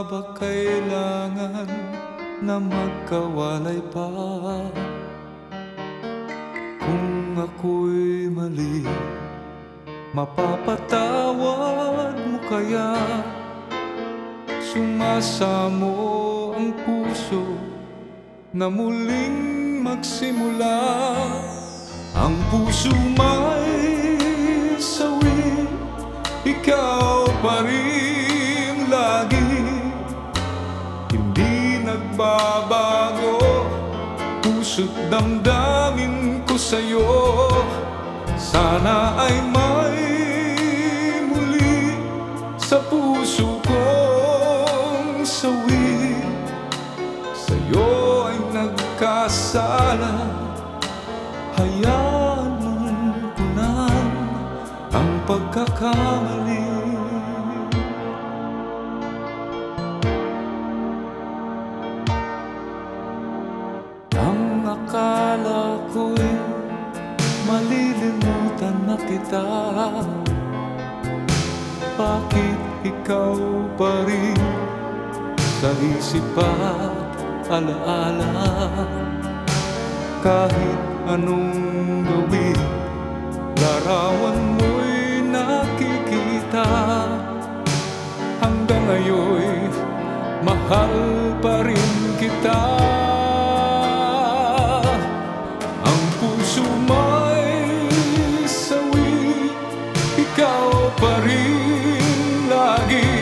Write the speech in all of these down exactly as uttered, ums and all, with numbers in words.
ba kailangan na magkawalay pa? Kung ako'y mali, mapapatawad mo kaya? Sumasamo ang puso na muling magsimula. Ang puso may sawi, ikaw pa rin lagi. Hindi nagbabago, puso't damdamin ko sa'yo. Sana ay may muli sa puso kong sawi. Sa'yo ay nagkasala, hayaan mong punan ang pagkakamali. Ang akala ko'y malilimutan na kita, bakit ikaw pa rin sa isip at alaala? Kahit anong gawin, larawan mo'y nakikita. Hanggang ngayon, mahal pa rin kita. Ang puso may sawi, ikaw pa rin lagi.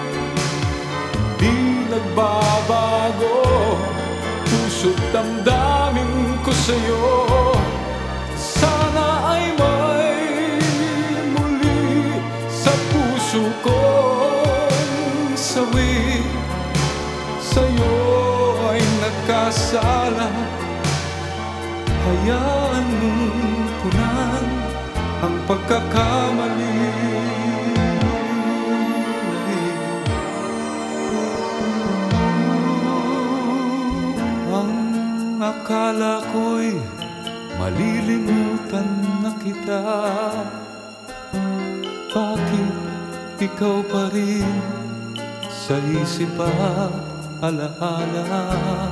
Di nagbabago, puso't damdamin ko sa'yo. Sana ay may muli sa puso kong sawi. Sa'yo ay nagkasala, hayaan mong punan ang pagkakamali. Ang akala ko'y malilimutan na kita, bakit ikaw pa rin sa isip at alaala?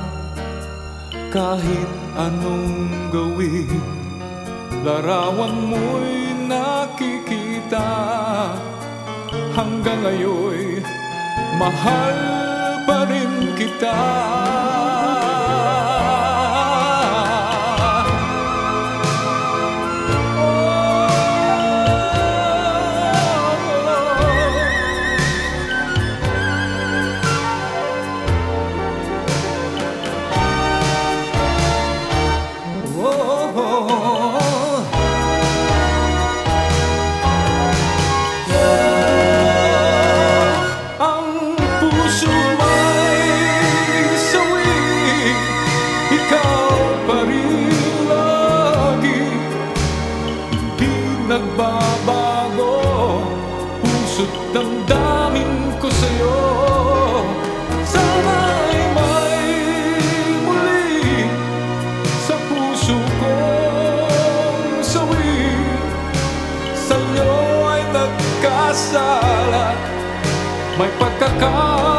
Kahit anong gawin, larawan mo'y nakikita. Hanggang ngayon, mahal pa rin kita. Nagbabago, puso't damdamin ko sa'yo. Sana ay may muli sa puso kong sawi. Sa'yo ay nagkasala, may pagkakasala.